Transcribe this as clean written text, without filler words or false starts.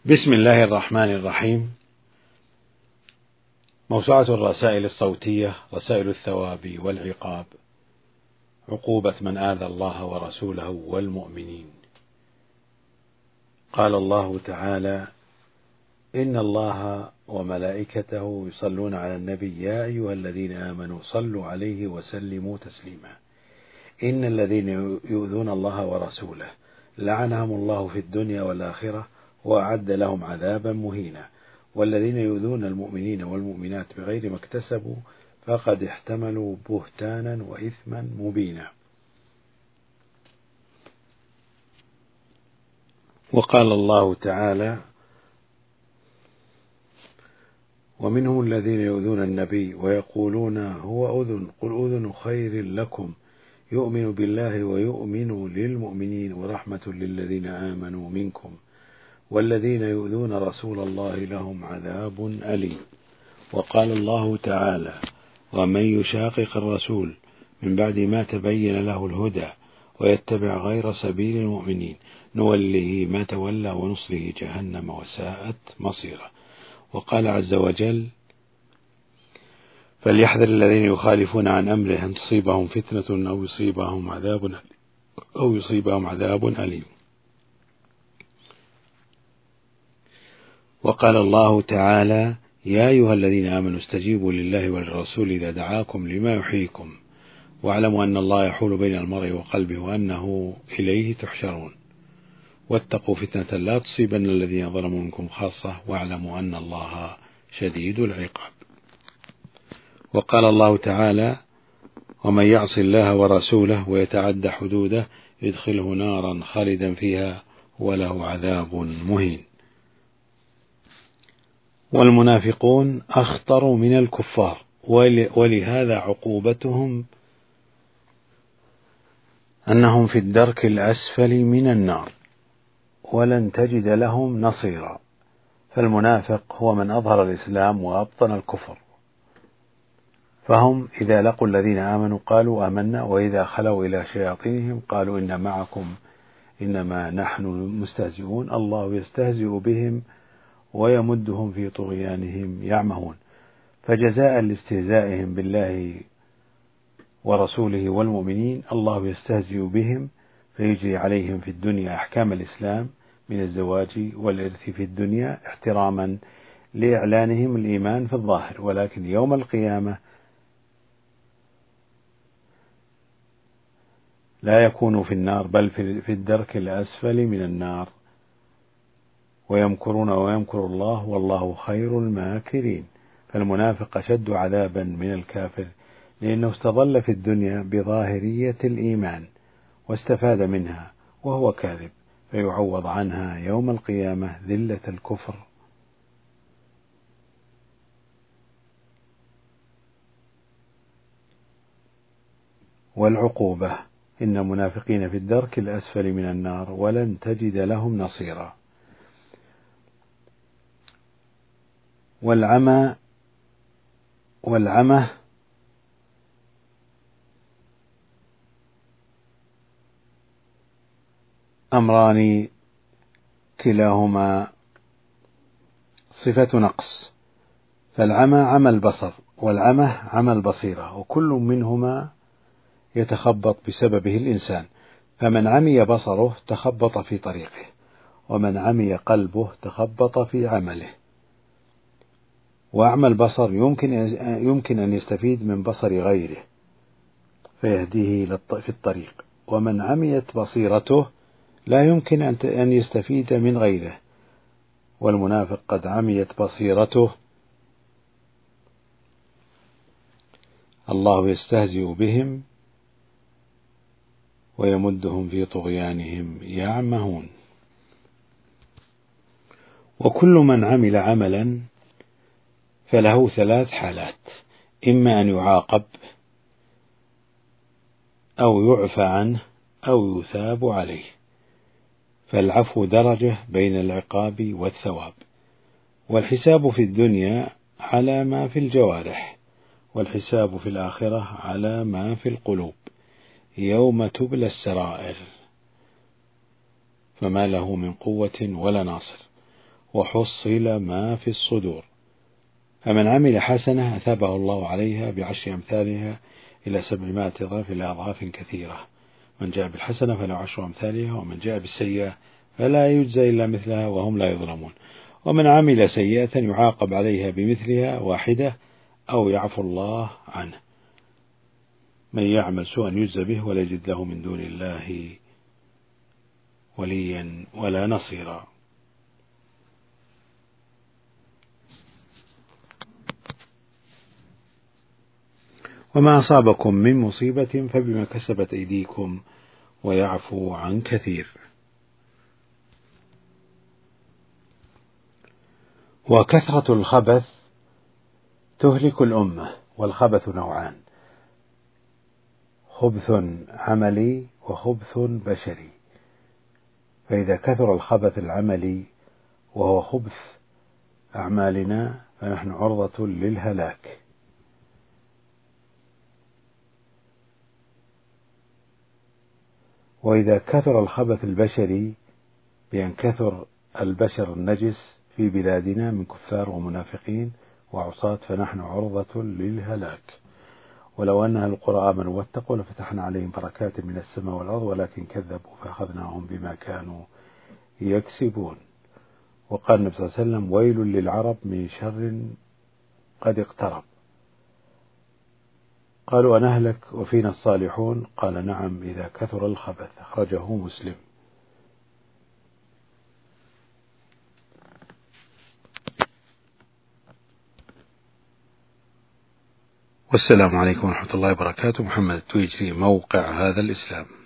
بسم الله الرحمن الرحيم. موسوعة الرسائل الصوتية رسائل الثواب والعقاب، عقوبة من آذى الله ورسوله والمؤمنين. قال الله تعالى: إن الله وملائكته يصلون على النبي يا أيها الذين آمنوا صلوا عليه وسلموا تسليما. إن الذين يؤذون الله ورسوله لعنهم الله في الدنيا والآخرة وأعد لهم عذابا مهينا. والذين يؤذون المؤمنين والمؤمنات بغير ما اكتسبوا فقد احتملوا بهتانا وإثما مبينا. وقال الله تعالى: ومنهم الذين يؤذون النبي ويقولون هو أذن قل أذن خير لكم يؤمن بالله ويؤمن للمؤمنين ورحمة للذين آمنوا منكم والذين يؤذون رسول الله لهم عذاب أليم. وقال الله تعالى: ومن يشاقق الرسول من بعد ما تبين له الهدى ويتبع غير سبيل المؤمنين نوله ما تولى ونصله جهنم وساءت مصيرا. وقال عز وجل: فليحذر الذين يخالفون عن أمره أن تصيبهم فتنة أو يصيبهم عذاب أليم. وقال الله تعالى: يا أيها الذين آمنوا استجيبوا لله وللرسول إذا دعاكم لما يحييكم واعلموا أن الله يحول بين المرء وقلبه وأنه إليه تحشرون واتقوا فتنة لا تصيبن الذين ظلموا منكم خاصة واعلموا أن الله شديد العقاب. وقال الله تعالى: ومن يعص الله ورسوله ويتعد حدوده يدخله نارا خالدا فيها وله عذاب مهين. والمنافقون أخطر من الكفار، ولهذا عقوبتهم أنهم في الدرك الأسفل من النار ولن تجد لهم نصيرا. فالمنافق هو من أظهر الإسلام وأبطن الكفر، فهم إذا لقوا الذين آمنوا قالوا آمنا وإذا خلوا إلى شياطينهم قالوا إن معكم إنما نحن مستهزئون الله يستهزئ بهم ويمدهم في طغيانهم يعمهون. فجزاء لاستهزائهم بالله ورسوله والمؤمنين الله يستهزئ بهم فيجري عليهم في الدنيا أحكام الإسلام من الزواج والإرث في الدنيا احتراما لإعلانهم الإيمان في الظاهر، ولكن يوم القيامة لا يكون في النار بل في الدرك الأسفل من النار. ويمكرون ويمكر الله والله خير الماكرين. فالمنافق أشد عذابا من الكافر لأنه استظل في الدنيا بظاهرية الإيمان واستفاد منها وهو كاذب فيعوض عنها يوم القيامة ذلة الكفر. والعقوبة إن المنافقين في الدرك الأسفل من النار ولن تجد لهم نصيرا. والعمى أمران كلاهما صفة نقص، فالعمى عمى البصر والعمى عمى البصيرة، وكل منهما يتخبط بسببه الإنسان، فمن عمي بصره تخبط في طريقه ومن عمي قلبه تخبط في عمله. وأعمى البصر يمكن أن يستفيد من بصر غيره فيهديه في الطريق، ومن عميت بصيرته لا يمكن أن يستفيد من غيره. والمنافق قد عميت بصيرته الله يستهزئ بهم ويمدهم في طغيانهم يعمهون. وكل من عمل عملا فله 3 حالات: إما أن يعاقب أو يعفى عنه أو يثاب عليه. فالعفو درجة بين العقاب والثواب. والحساب في الدنيا على ما في الجوارح، والحساب في الآخرة على ما في القلوب يوم تبلى السرائر فما له من قوة ولا ناصر. وحصل ما في الصدور. فمن عمل حسنة أثابه الله عليها ب10 أمثالها إلى 700 ضعف إلى أضعاف كثيرة. من جاء بالحسنة فله 10 أمثالها، ومن جاء بالسيئة فلا يجزى إلا مثلها وهم لا يظلمون. ومن عمل سيئة يعاقب عليها بمثلها واحدة أو يعفو الله عنه. من يعمل سوءا يجزى به ولا يجد له من دون الله وليا ولا نصيرا. وما أصابكم من مصيبة فبما كسبت أيديكم ويعفو عن كثير. وكثرة الخبث تهلك الأمة. والخبث نوعان: خبث عملي وخبث بشري. فإذا كثر الخبث العملي وهو خبث أعمالنا فنحن عرضة للهلاك. وإذا كثر الخبث البشري بأن كثر البشر النجس في بلادنا من كفار ومنافقين وعصاة فنحن عرضة للهلاك. ولو أن أهل القرى آمنوا واتقوا لفتحنا عليهم بركات من السماء والأرض ولكن كذبوا فأخذناهم بما كانوا يكسبون. وقال النبي صلى الله عليه وسلم: ويل للعرب من شر قد اقترب. قالوا: أنهلك وفينا الصالحون؟ قال: نعم إذا كثر الخبث. أخرجه مسلم. والسلام عليكم ورحمة الله وبركاته. محمد التويجري، موقع هذا الإسلام.